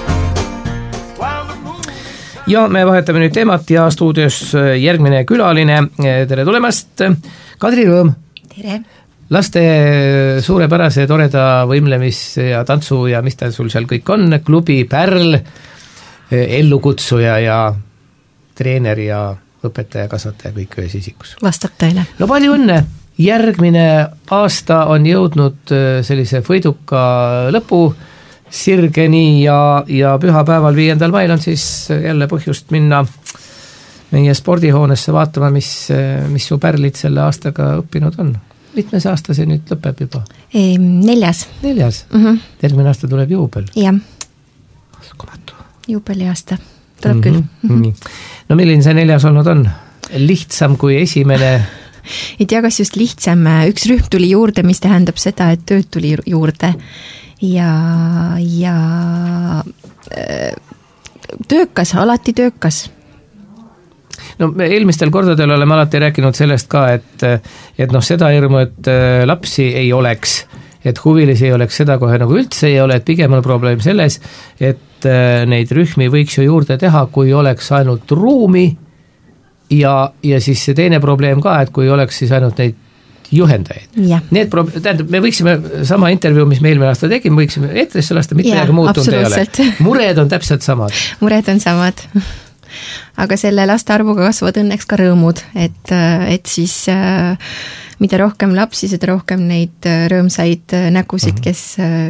Ja me vahetame nüüd teemat ja stuudios järgmine külaline, tere tulemast, Kadri Rõõm. Tere. Laste suurepärase toreda võimlemis ja tantsu ja mis ta sul seal kõik on, klubi Pärl, ellukutsuja ja treener ja õpetaja, kasvataja kõik ühes isikus. Vastab tõele. No palju õnne, järgmine aasta on jõudnud sellise võiduka lõpu sirgeni ja, ja pühapäeval viiendal mail on siis jälle põhjust minna meie spordihoonesse vaatama, mis, mis su pärlid selle aastaga õppinud on. Mitmes aasta see nüüd lõpeb juba? E, neljas. Neljas? Mm-hmm. Termine aasta tuleb juubel? Jah. Uskumatu. Juubeli aasta tuleb mm-hmm. küll. Mm-hmm. No milline see neljas olnud on? Lihtsam kui esimene? Ei tea, kas just lihtsam. Üks rühm tuli juurde, mis tähendab seda, et tööd tuli juurde. Ja, ja töökas, alati töökas. no me eelmistel kordadel oleme alati rääkinud sellest ka, et et noh, seda hirmu, et lapsi ei oleks, et huvilisi ei oleks, seda kohe nagu üldse ei ole, et pigem on probleem selles, et neid rühmi võiks ju juurde teha, kui oleks ainult ruumi ja, ja siis see teine probleem ka, et kui oleks siis ainult neid juhendajaid. Need pro-, tähendab, me võiksime sama intervjuu, mis me eelmine aasta tegime, võiksime eetrisse lasta, mitte midagi muutunud ei ole. Mured on täpselt samad. Mured on samad. Aga selle laste arvuga kasvavad õnneks ka rõõmud, et, et siis mida rohkem lapsi, seda rohkem neid rõõmsaid nägusid, kes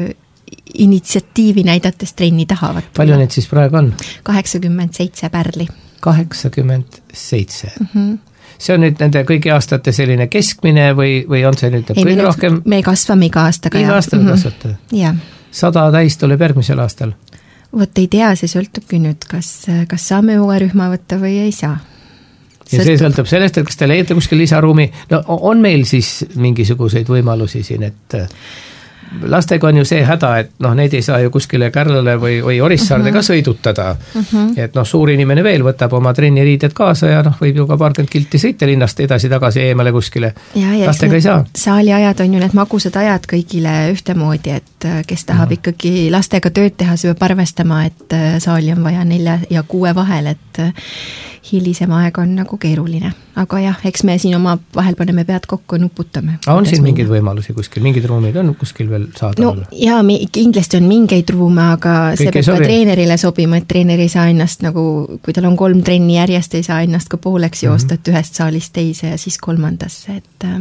initsiatiivi näidates trenni tahavad. Palju neid siis praegu on? kaheksakümmend seitse pärli. kaheksakümmend seitse. Mm-hmm. See on nüüd nende kõigi aastate selline keskmine või, või on see nüüd ei, kõige rohkem? Me kasvame iga aastaga. Iga aastaga mm-hmm. kasvate? Jah. Sada täis tuleb järgmisel aastal? Vot ei tea, see sõltubki nüüd, kas, kas saame uue rühma võtta või ei saa. Ja see sõltub sellest, et kas te leiate kuskil lisaruumi, no on meil siis mingisuguseid võimalusi siin, et lastega on ju see häda, et noh, neid ei saa ju kuskile Kärlale või, või Orissaarde uh-huh. ka sõidutada, uh-huh. et noh, suur inimene veel võtab oma trenniriided kaasa ja noh, võib ju ka paarkümmend kilti sõita linnast edasi-tagasi eemale kuskile, ja, ja lastega ei saa. Saali ajad on ju need magusad ajad kõigile ühtemoodi, et kes tahab uh-huh. ikkagi lastega tööd teha, see peab arvestama, et saali on vaja nelja ja kuue vahel, et hilisem aeg on nagu keeruline. Aga jah, eks me siin oma vahel paneme pead kokku ja nuputame. A on siin mingeid võimalusi kuskil, mingid ruumid on kuskil veel saada no, olla? Jaa, kindlasti on mingeid ruume, aga kõik see peab ka treenerile sobima, et treener ei saa ennast nagu, kui tal on kolm trenni järjest, ei saa ennast ka pooleks joosta, mm-hmm. et ühest saalist teise ja siis kolmandasse, et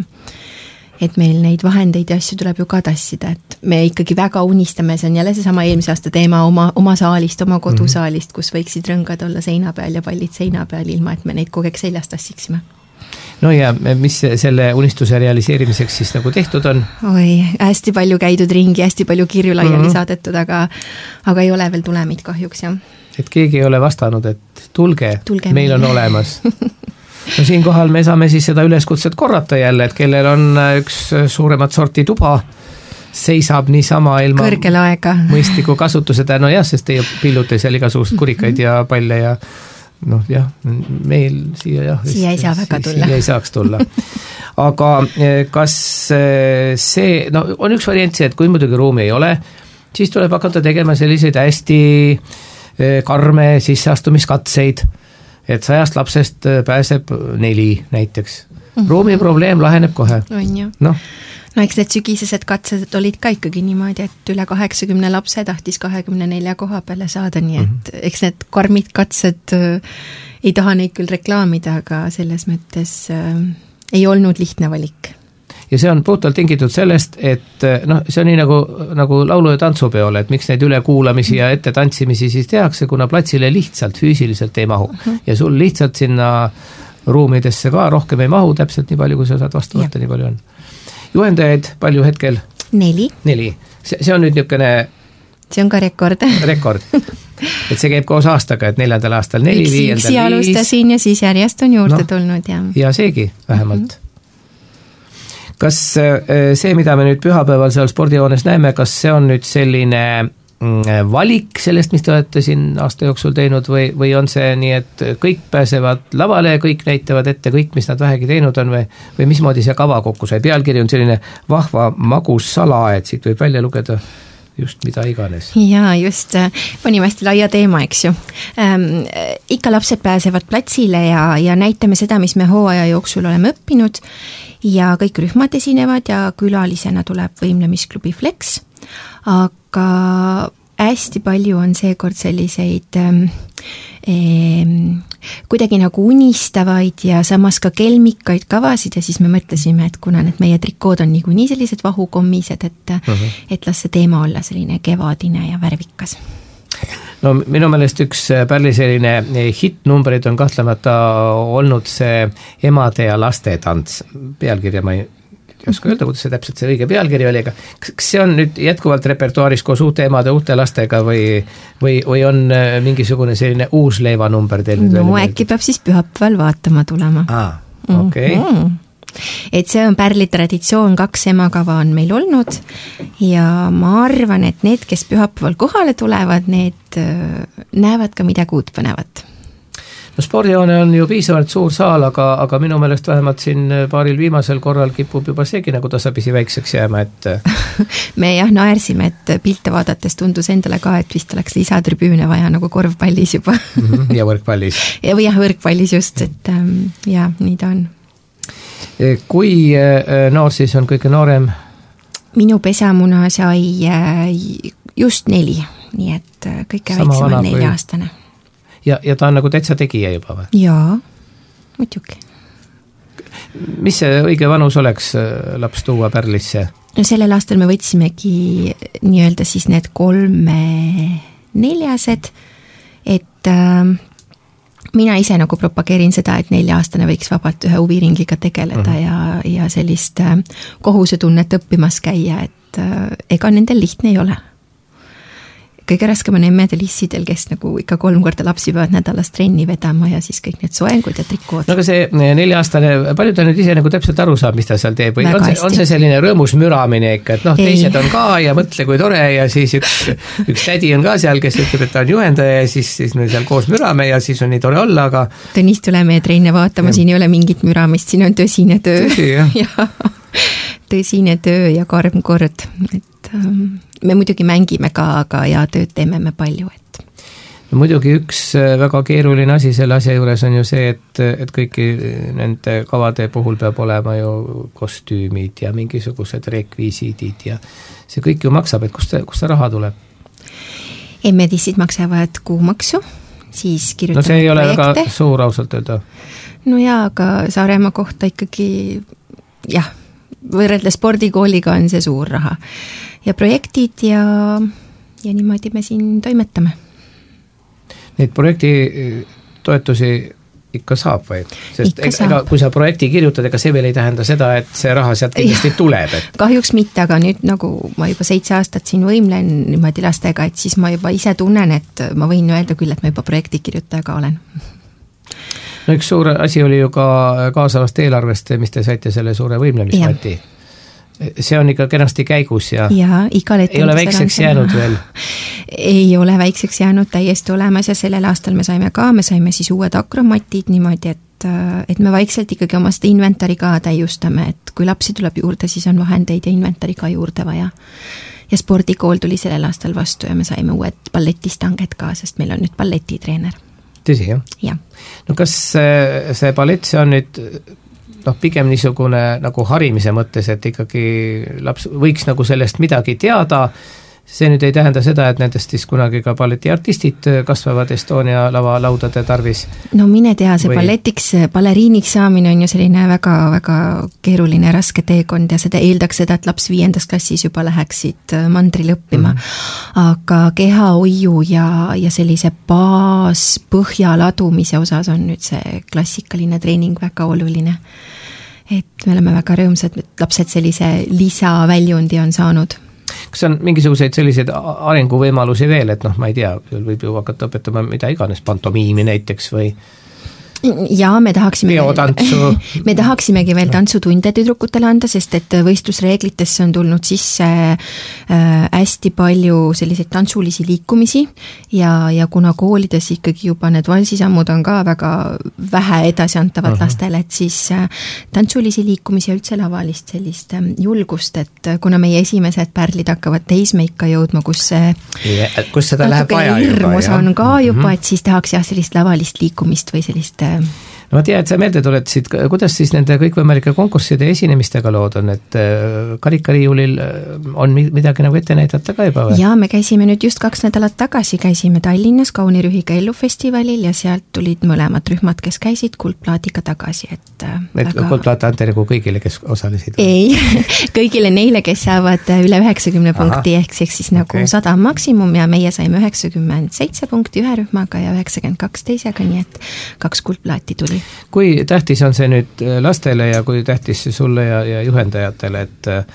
et meil neid vahendeid ja asju tuleb ju ka tassida, et me ikkagi väga unistame, see on jälle seesama eelmise aasta teema oma, oma saalist, oma kodusaalist, kus võiksid rõngad olla seina peal ja pallid seina peal, ilma et me neid kogu aeg seljast tassiksime. No ja mis selle unistuse realiseerimiseks siis nagu tehtud on? Oi, hästi palju käidud ringi, hästi palju kirju laiali mm-hmm. saadetud, aga, aga ei ole veel tulemid kahjuks, jah. Et keegi ei ole vastanud, et tulge, tulge meil on olemas. No siin kohal me saame siis seda üleskutset korrata jälle, et kellel on üks suuremat sorti tuba, seisab niisama ilma kõrgel aega mõistliku kasutuseda, no jah, sest teie pillute seal igasugust kurikaid ja palle ja noh jah, meil siia jah siia ei saa väga tulla. Siia ei saaks tulla. Aga kas see, no on üks variant see, et kui muidugi ruumi ei ole, siis tuleb hakata tegema selliseid hästi karme sisseastumiskatseid, et sajast lapsest pääseb neli näiteks. Mm-hmm. Ruumi probleem laheneb kohe. On ju. No. no eks need sügisesed katsed olid ka ikkagi niimoodi, et üle kaheksakümne lapse tahtis kahekümne nelja koha peale saada, nii et mm-hmm. eks need karmid katsed äh, ei taha neid küll reklaamida, aga selles mõttes äh, ei olnud lihtne valik. Ja see on puhtalt tingitud sellest, et noh, see on nii nagu, nagu laulu- ja tantsupeol, et miks neid ülekuulamisi ja ette tantsimisi siis tehakse, kuna platsile lihtsalt füüsiliselt ei mahu. Uh-huh. Ja sul lihtsalt sinna ruumidesse ka rohkem ei mahu, täpselt nii palju, kui sa saad vastu võtta, nii palju on. Juhendajaid palju hetkel? Neli. Neli. See, see on nüüd niisugune see on ka rekord. rekord. Et see käib koos aastaga, et neljandal aastal neli, viiendal viis. Üksi alustasin ja siis järjest on juurde no, tulnud. Ja, ja seegi vähemalt. Mm-hmm. Kas see, mida me nüüd pühapäeval seal spordihoones näeme, kas see on nüüd selline valik sellest, mis te olete siin aasta jooksul teinud või, või on see nii, et kõik pääsevad lavale, kõik näitavad ette kõik, mis nad vähegi teinud on või, või mismoodi see kava kokku sai? Pealkiri on selline vahva magus salaaed, siit võib välja lugeda just mida iganes. Jaa, just, panime hästi laia teema, eks ju. Ähm, ikka lapsed pääsevad platsile ja, ja näitame seda, mis me hooaja jooksul oleme õppinud ja kõik rühmad esinevad ja külalisena tuleb võimlemisklubi Flex, aga hästi palju on seekord selliseid ähm, ähm, kuidagi nagu unistavaid ja samas ka kelmikaid kavasid ja siis me mõtlesime, et kuna need meie trikood on niikuinii sellised vahukommised, et, uh-huh. et las see teema olla selline kevadine ja värvikas. No minu meelest üks pärli selline hittnumbrid on kahtlemata olnud see emade ja laste tants. Pealkirja ma ei ei oska öelda, kuidas see täpselt see õige pealkiri oli, aga kas see on nüüd jätkuvalt repertuaaris koos uute emade, uute lastega või, või, või on mingisugune selline uus leivanumber teil nüüd? No äkki peab siis pühapäeval vaatama tulema. Ah, okei. Okay. Mm-hmm. Et see on pärli traditsioon, kaks emakava on meil olnud ja ma arvan, et need, kes pühapäeval kohale tulevad, need näevad ka midagi uut põnevat. no spordihoone on ju piisavalt suur saal, aga, aga minu meelest vähemalt siin paaril viimasel korral kipub juba seegi nagu tasapisi väikseks jääma, et me jah naersime, et pilte vaadates tundus endale ka, et vist oleks lisatribüüne vaja nagu korvpallis juba mm-hmm, ja võrkpallis. ja või jah, võrkpallis just, et jah, nii ta on. Kui noor siis on kõige noorem? Minu pesamuna sai just neli, nii et kõige väiksem on nelja-aastane. Ja, ja ta on nagu täitsa tegija juba või? Jaa, muidugi. Mis see õige vanus oleks laps tuua Pärlisse? No sellel aastal me võtsimegi nii-öelda siis need kolme neljased, et äh, mina ise nagu propageerin seda, et nelja-aastane võiks vabalt ühe huviringiga tegeleda mm. ja, ja sellist äh, kohusetunnet õppimas käia, et äh, ega nendel lihtne ei ole. Kõige raskem on emmedel issidel, kes nagu ikka kolm korda lapsi peavad nädalas trenni vedama ja siis kõik need soengud ja trikood. No aga see nelja-aastane, palju ta nüüd ise nagu täpselt aru saab, mis ta seal teeb, või on see, on see selline rõõmus müramine ikka, et noh, teised on ka ja mõtle kui tore ja siis üks, üks tädi on ka seal, kes ütleb, et ta on juhendaja ja siis, siis me seal koos mürame ja siis on nii tore olla, aga Tõnis, tule meie trenne vaatama, siin ei ole mingit müramist, siin on tõsine töö. Tõsi, jah. ja, tõsine töö ja karm kord, et um, me muidugi mängime ka, aga ja tööd teeme me palju, et no muidugi üks väga keeruline asi selle asja juures on ju see, et, et kõiki nende kavade puhul peab olema ju kostüümid ja mingisugused rekvisiidid ja see kõik ju maksab, et kust, kust see raha tuleb? Emmedissid maksavad kuumaksu, siis kirjutame no see ei ole projekte. Väga suur ausalt öelda. No jaa, aga Saaremaa kohta ikkagi jah, võrreldes spordikooliga on see suur raha. Ja projektid ja, ja niimoodi me siin toimetame. Neid projekti toetusi ikka saab või? Sest ikka ega, saab. Ega, kui sa projekti kirjutad, ega see veel ei tähenda seda, et see raha sealt kindlasti tuleb. Et... kahjuks mitte, aga nüüd nagu ma juba seitse aastat siin võimlen niimoodi lastega, et siis ma juba ise tunnen, et ma võin öelda küll, et ma juba projekti kirjutaja ka olen. No üks suur asi oli ju ka kaasavast eelarvest, mis te saite selle suure võimlemismati. See on ikka kenasti käigus ja, ja ei ole väikseks jäänud veel? Ei ole väikseks jäänud täiesti olemas ja sellel aastal me saime ka, me saime siis uued akromatid niimoodi, et, et me vaikselt ikkagi oma seda inventari ka täiustame, et kui lapsi tuleb juurde, siis on vahendeid ja inventari ka juurde vaja. Ja spordikool tuli sellel aastal vastu ja me saime uued balletistanged ka, sest meil on nüüd balletitreener. Tõsi, jah? Ja. No kas see, see ballett, see on nüüd noh, pigem niisugune nagu harimise mõttes, et ikkagi laps võiks nagu sellest midagi teada, see nüüd ei tähenda seda, et nendest siis kunagi ka balletiartistid kasvavad Estonia lavalaudade tarvis. No mine tea, see või... balletiks, balleriiniks saamine on ju selline väga, väga keeruline raske teekond ja seda eeldaks seda, et laps viiendas klassis juba läheksid mandril õppima. Mm. Aga kehahoiu ja, ja sellise baas põhja ladumise osas on nüüd see klassikaline treening väga oluline. Et me oleme väga rõõmsad, et lapsed sellise lisaväljundi on saanud. Kas on mingisuguseid selliseid arenguvõimalusi veel, et noh, ma ei tea, võib ju hakata õpetama mida iganes, pantomiimi näiteks või ja me tahaksime me tahaksimegi veel tantsutunde tüdrukutele anda, sest et võistlusreeglitesse on tulnud sisse äh, hästi palju selliseid tantsulisi liikumisi ja, ja kuna koolides ikkagi juba need valsisammud on ka väga vähe edasiantavad uh-huh. lastele, et siis äh, tantsulisi liikumisi ja üldse lavalist sellist äh, julgust, et kuna meie esimesed pärlid hakkavad teismeikka jõudma, kus see ja, kus seda läheb vaja juba, hirmus on ka juba, uh-huh. et siis tahaks jah sellist lavalist liikumist või sellist no ma tean, et sa meelde tuletasid, kuidas siis nende kõikvõimalike konkursside esinemistega lood on, et karikariiulil on midagi nagu ette näidata ka juba või? Jaa, me käisime nüüd just kaks nädalat tagasi, käisime Tallinnas Kaunirühiga ellufestivalil ja sealt tulid mõlemad rühmad, kes käisid kuldplaadiga tagasi, et et väga... kuldplaat ante nagu kõigile, kes osalesid? Ei, kõigile neile, kes saavad üle üheksakümne punkti, ehk siis nagu okay. sada maksimum ja meie saime üheksakümmend seitse punkti ühe rühmaga ja üheksakümmend kaks teisega, nii et kaks kuldplaati tuli. Kui tähtis on see nüüd lastele ja kui tähtis sulle ja, ja juhendajatele, et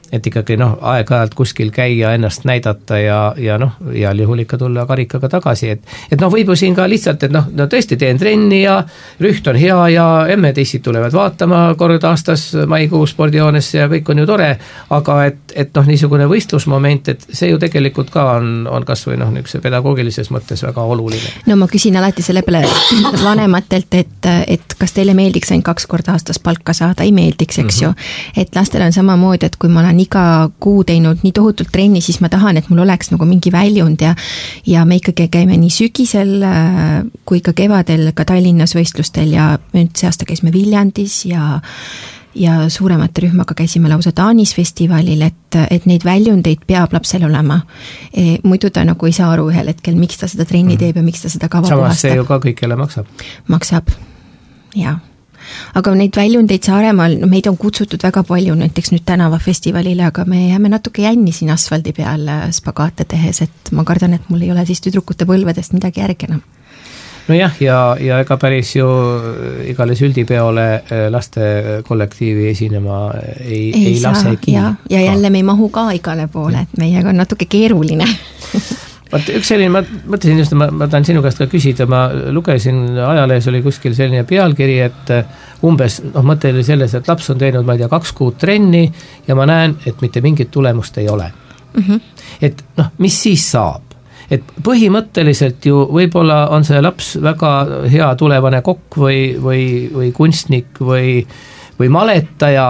et ikkagi noh, aeg-ajalt kuskil käia, ennast näidata ja, ja noh, heal juhul ikka tulla karikaga tagasi, et et noh, võib ju siin ka lihtsalt, et noh, no tõesti teen trenni ja rüht on hea ja emme-tissid tulevad vaatama kord aastas maikuu spordijoones ja kõik on ju tore, aga et, et noh, niisugune võistlusmoment, et see ju tegelikult ka on, on kas või noh, niisuguse pedagoogilises mõttes väga oluline. No ma küsin alati selle peale vanematelt, et, et kas teile meeldiks ainult kaks korda aastas palka saada, ei meeldiks, eks mm-hmm. ju. Et lastel on samamoodi, et kui ma olen iga kuu teinud nii tohutult trenni, siis ma tahan, et mul oleks nagu mingi väljund ja ja me ikkagi käime nii sügisel kui ka kevadel ka Tallinnas võistlustel ja nüüd see aasta käisime Viljandis ja ja suuremate rühmaga käisime lausa Taanis festivalil, et, et neid väljundeid peab lapsel olema. E, muidu ta nagu ei saa aru ühel hetkel, miks ta seda trenni teeb ja miks ta seda kava puhastab. Samas see ju ka kõikjale maksab. Maksab, jaa. Aga neid väljundeid Saaremaal, no meid on kutsutud väga palju näiteks nüüd tänavafestivalile, aga me jääme natuke jänni siin asfaldi peal spagaate tehes, et ma kardan, et mul ei ole siis tüdrukute põlvedest midagi järgi enam. Nojah, ja, ja ega päris ju igale süldipeole laste kollektiivi esinema ei, ei, ei lasegi. Ja, ja jälle me ei mahu ka igale poole, et meiega on natuke keeruline. Vaat üks selline, ma mõtlesin just, ma, ma tahan sinu käest ka küsida, ma lugesin ajalehes oli kuskil selline pealkiri, et umbes, noh, mõte oli selles, et laps on teinud, ma ei tea, kaks kuud trenni ja ma näen, et mitte mingit tulemust ei ole. Mm-hmm. Et noh, mis siis saab? Et põhimõtteliselt ju võib-olla on see laps väga hea tulevane kokk või, või, või kunstnik või, või maletaja,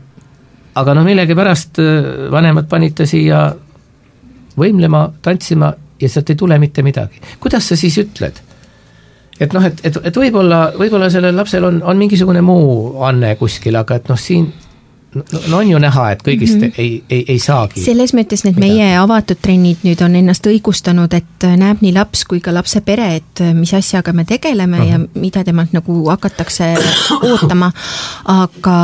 aga noh, millegi pärast vanemad panid ta siia võimlema, tantsima ja sealt ei tule mitte midagi. Kuidas sa siis ütled? Et noh, et, et, et võib-olla, võib-olla sellel lapsel on, on mingisugune muu anne kuskil, aga et noh, siin no on ju näha, et kõigist mm-hmm. ei, ei, ei saagi. Selles mõttes need mida? Meie avatud trennid nüüd on ennast õigustanud, et näeb nii laps kui ka lapse pere, et mis asjaga me tegeleme uh-huh. ja mida temalt nagu hakatakse ootama, aga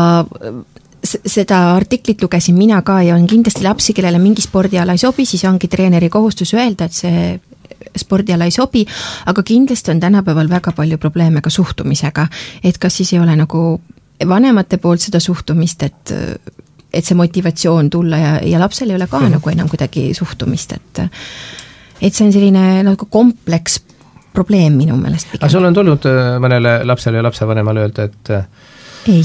seda artiklit lugesin mina ka ja on kindlasti lapsi, kellele mingi spordiala ei sobi, siis ongi treeneri kohustus öelda, et see spordiala ei sobi, aga kindlasti on tänapäeval väga palju probleeme ka suhtumisega, et kas siis ei ole nagu vanemate poolt seda suhtumist, et, et see motivatsioon tulla ja, ja lapsel ei ole ka mm. nagu enam kuidagi suhtumist, et, et see on selline nagu kompleks probleem minu meelest. Aga sul on tulnud mõnele lapsele ja lapsevanemale öelda, et ei.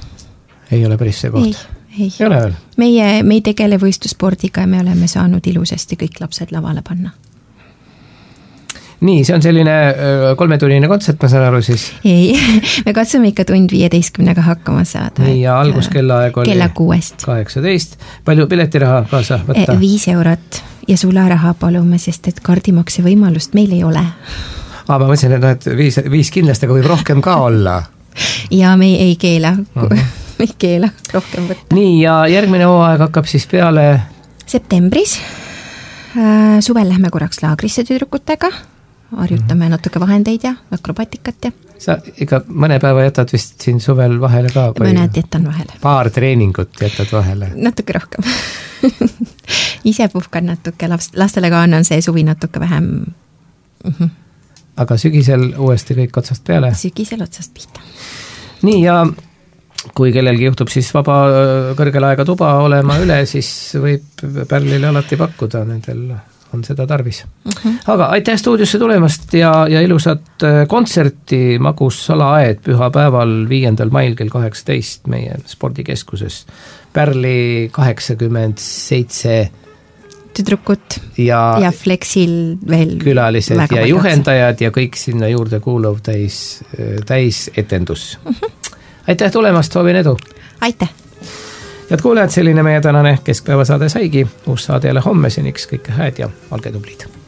Ei ole päris see koht? Ei, ei. ei ole veel? Meie, me ei tegele võistlusspordiga ja me oleme saanud ilusasti kõik lapsed lavale panna. Nii, see on selline kolmetunnine kontsert, ma saan aru siis? Ei, me katsume ikka tund viieteistkümnega hakkama saada. Nii, ja alguskellaaeg oli kella kuuest. kaheksateist. Palju piletiraha kaasa võtta? Viis eurot ja sularaha palume, sest et kaardimakse võimalust meil ei ole. Aa, ma mõtlesin, et, no, et viis, viis kindlasti, aga võib rohkem ka olla. Ja me ei, ei keela, uh-huh. me ei keela rohkem võtta. Nii, ja järgmine hooaeg hakkab siis peale? Septembris. Suvel lähme korraks laagrisse tüdrukutega, harjutame natuke vahendeid ja akrobatikat ja sa ikka mõne päeva jätad vist siin suvel vahele ka? Mõned jätan vahele. Paar treeningut jätad vahele? Natuke rohkem. Ise puhkan natuke, lastele ka annan see suvi natuke vähem. Mm-hmm. Aga sügisel uuesti kõik otsast peale? Sügisel otsast pihta. Nii, ja kui kellelgi juhtub siis vaba kõrgel aega tuba olema üle, siis võib Pärlile alati pakkuda, nendel on seda tarvis. Uh-huh. Aga aitäh stuudiosse tulemast ja, ja ilusat kontserti Magus Salaaed pühapäeval viiendal mail kell kaheksateist meie spordikeskuses. Pärli kaheksakümmend seitse tüdrukut ja, ja Flexil veel külalised ja juhendajad ja kõik sinna juurde kuuluv täis, täis etendus. Uh-huh. Aitäh tulemast, soovin edu! Aitäh! Head kuulejad, selline meie tänane keskpäevasaade saigi, uus saade jälle homme, seniks kõike hääd ja olge tublid!